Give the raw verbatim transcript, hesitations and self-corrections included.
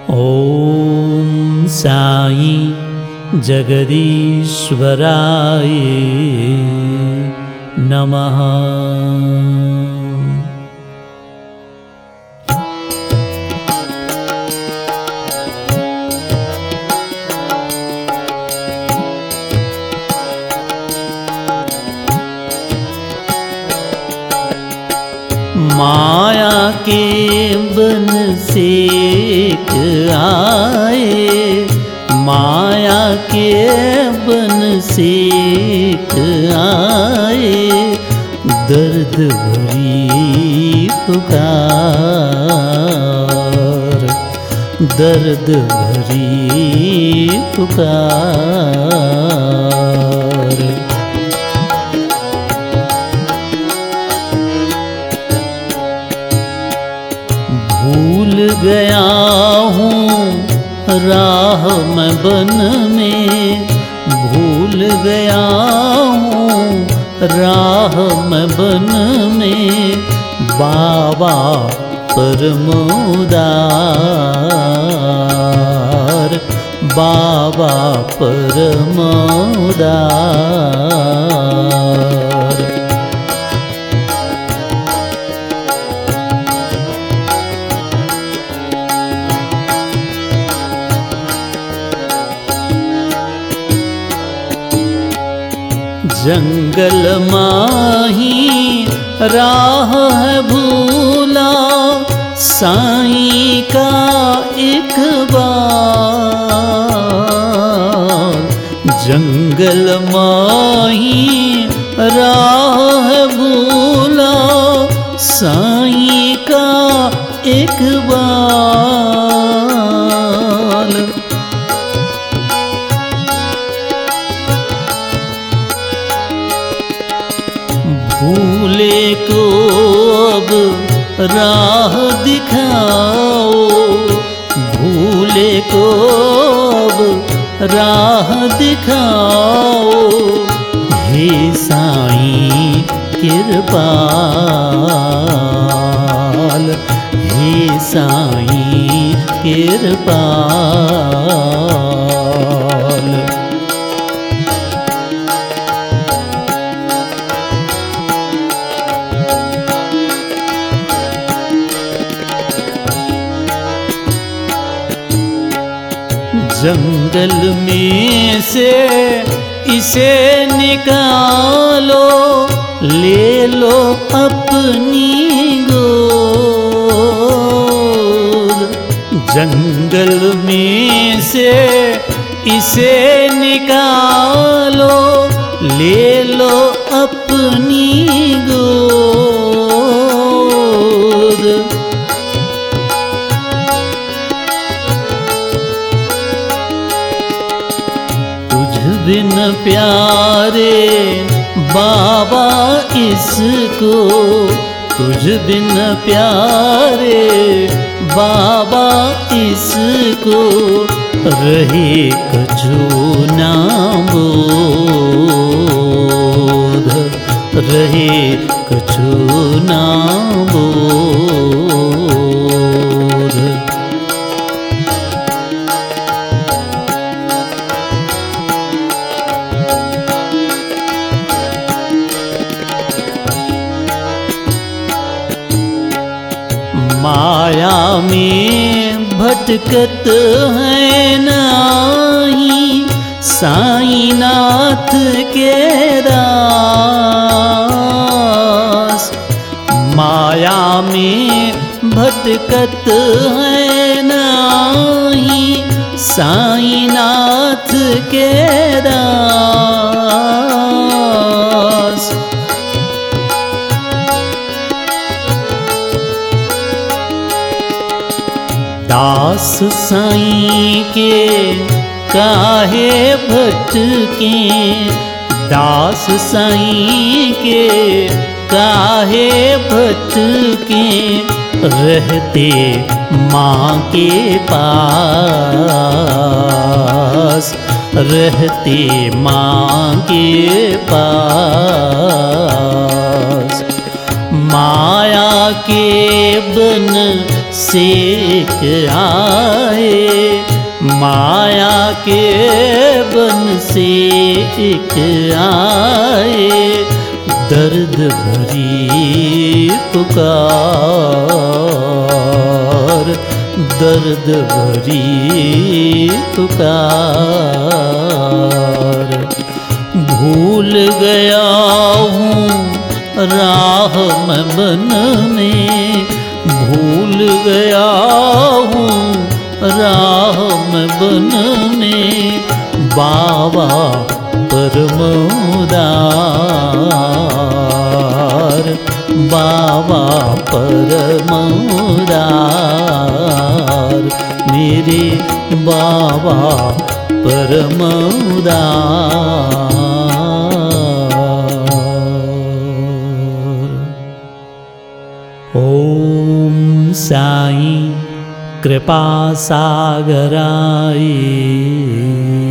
ओम साई जगदीश्वराय नमः। माया के बन से आए, माया के बन से आए, दर्द भरी पुकार, दर्द भरी पुकार। भूल गया हूँ राह मैं बन में, भूल गया हूँ राह मैं बन में, बाबा परम उदार, बाबा परम उदार। जंगल माही राह है भूला, साईं का एक बार। जंगल माही राह है भूला, साईं का एक बार। भूले को अब राह दिखाओ, भूले को अब राह दिखाओ, हे साईं कृपाल, हे साईं कृपाल। जंगल में से इसे निकालो, ले लो अपनी गोद। जंगल में से इसे निकालो, ले लो अपनी गोद। बिन प्यारे बाबा इसको, तुझ बिन प्यारे बाबा इसको, रहे कछु ना बोध, रहे कछु ना बोध। माया में भटकत है नाही, साईं नाथ के दास। माया में भटकत है नाही, साईं नाथ के दास। दास साईं के काहे भटके, दास साईं के काहे भटके, रहते माँ के पास, रहते माँ के पास। माया के बन सेक आए, माया के बन से एक आए, दर्द भरी पुकार, दर्द भरी पुकार। भूल गया हूँ राह मैं बन में, भूल गया हूँ राह में बन में, बाबा परम उदार, बाबा परम उदार, मेरे बाबा परम उदार। ओम साईं कृपा सागराय